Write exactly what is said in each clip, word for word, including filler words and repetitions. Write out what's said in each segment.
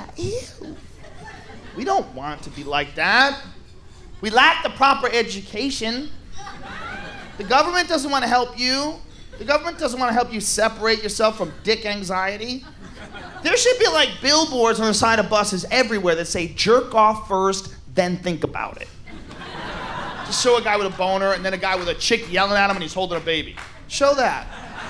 that. Ew. We don't want to be like that. We lack the proper education. The government doesn't want to help you. The government doesn't want to help you separate yourself from dick anxiety. There should be like billboards on the side of buses everywhere that say, jerk off first, then think about it. Just show a guy with a boner and then a guy with a chick yelling at him and he's holding a baby. Show that.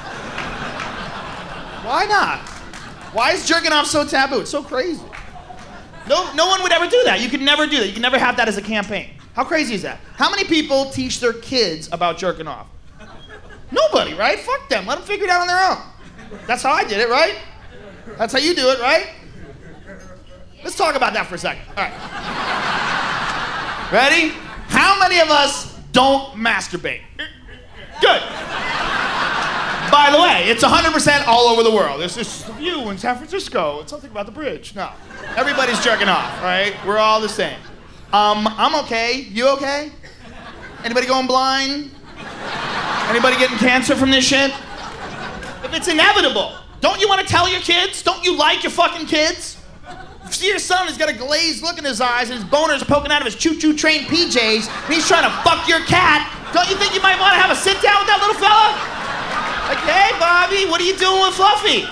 Why not? Why is jerking off so taboo? It's so crazy. No, no one would ever do that. You could never do that. You could never have that as a campaign. How crazy is that? How many people teach their kids about jerking off? Nobody, right? Fuck them. Let them figure it out on their own. That's how I did it, right? That's how you do it, right? Let's talk about that for a second. All right. Ready? How many of us don't masturbate? Good. By the way, it's one hundred percent all over the world. There's this view in San Francisco. It's something about the bridge. No. Everybody's jerking off, right? We're all the same. Um, I'm okay. You okay? Anybody going blind? Anybody getting cancer from this shit? If it's inevitable, don't you want to tell your kids? Don't you like your fucking kids? You see your son, he's got a glazed look in his eyes and his boners are poking out of his choo-choo train P Js and he's trying to fuck your cat. Don't you think you might want to have a sit down with that little fella? Like, hey, Bobby, what are you doing with Fluffy?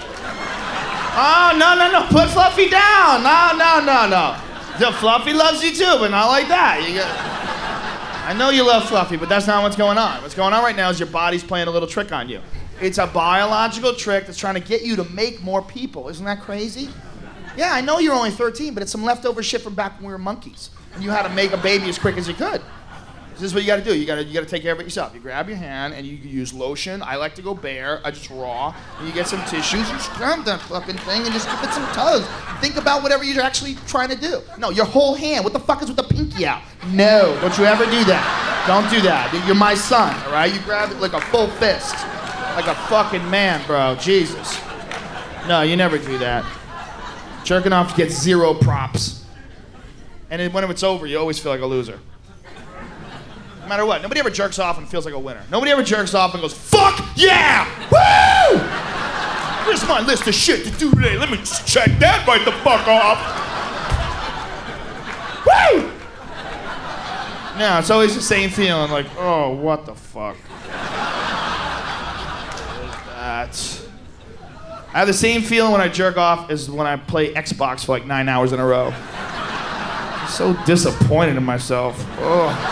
Oh, no, no, no, put Fluffy down. No, no, no, no. The Fluffy loves you too, but not like that. You got... I know you love Fluffy, but that's not what's going on. What's going on right now is your body's playing a little trick on you. It's a biological trick that's trying to get you to make more people. Isn't that crazy? Yeah, I know you're only thirteen, but it's some leftover shit from back when we were monkeys. And you had to make a baby as quick as you could. This is what you gotta do. You gotta you gotta take care of it yourself. You grab your hand and you use lotion. I like to go bare. I just raw. And you get some tissues. You scrub that fucking thing and just give it some tugs. Think about whatever you're actually trying to do. No, your whole hand. What the fuck is with the pinky out? No, don't you ever do that. Don't do that. You're my son, all right? You grab it like a full fist, like a fucking man, bro. Jesus. No, you never do that. Jerking off gets zero props. And then when it's over, you always feel like a loser. No matter what. Nobody ever jerks off and feels like a winner. Nobody ever jerks off and goes, fuck yeah! Woo! Here's my list of shit to do today. Let me just check that right the fuck off. Woo! No, it's always the same feeling, like, oh, what the fuck? What is that? I have the same feeling when I jerk off as when I play Xbox for like nine hours in a row. I'm so disappointed in myself. Oh.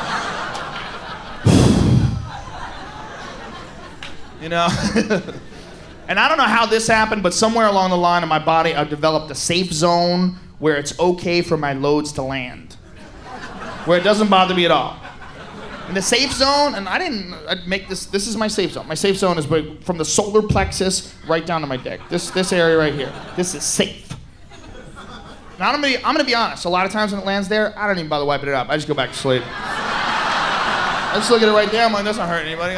You know? And I don't know how this happened, but somewhere along the line in my body, I've developed a safe zone where it's okay for my loads to land. Where it doesn't bother me at all. In the safe zone, and I didn't I'd make this, this is my safe zone. My safe zone is from the solar plexus right down to my dick. This this area right here. This is safe. Now I'm gonna be, I'm gonna be honest, a lot of times when it lands there, I don't even bother wiping it up. I just go back to sleep. I just look at it right there, I'm like, that's not hurting anybody.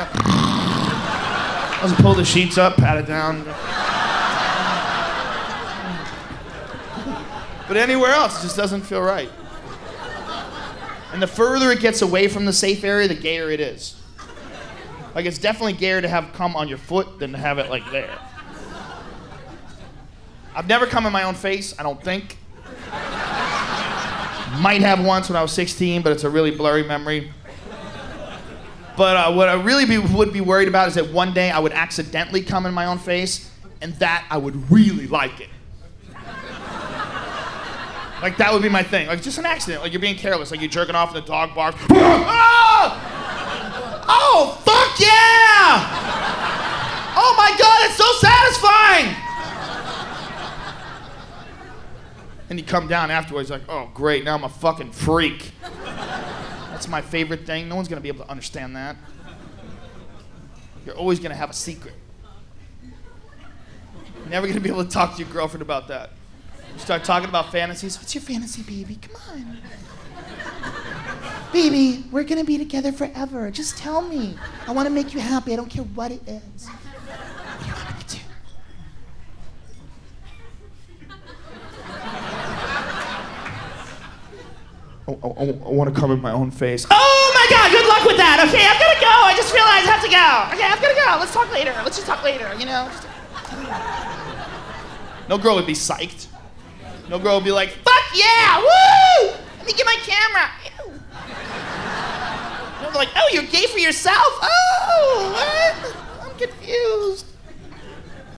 I just pull the sheets up, pat it down. But anywhere else, it just doesn't feel right. And the further it gets away from the safe area, the gayer it is. Like, it's definitely gayer to have cum on your foot than to have it, like, there. I've never come in my own face, I don't think. Might have once when I was sixteen, but it's a really blurry memory. But uh, what I really be, would be worried about is that one day I would accidentally come in my own face, and that I would really like it. Like, that would be my thing. Like, just an accident. Like, you're being careless. Like, you're jerking off and the dog barks. Oh! Oh, fuck yeah! Oh, my God, it's so satisfying! And you come down afterwards like, oh, great, now I'm a fucking freak. That's my favorite thing. No one's going to be able to understand that. You're always going to have a secret. You're never going to be able to talk to your girlfriend about that. Start talking about fantasies. What's your fantasy, baby? Come on. Baby, we're gonna be together forever. Just tell me. I wanna make you happy. I don't care what it is. What do you want me to do? Oh, oh, oh, I wanna come in my own face. Oh my God, good luck with that. Okay, I'm gonna go. I just realized I have to go. Okay, I'm gonna go. Let's talk later. Let's just talk later, you know? Just... No girl would be psyched. No girl will be like, fuck yeah, woo! Let me get my camera. Ew. No, they're like, oh, you're gay for yourself? Oh, what? I'm confused.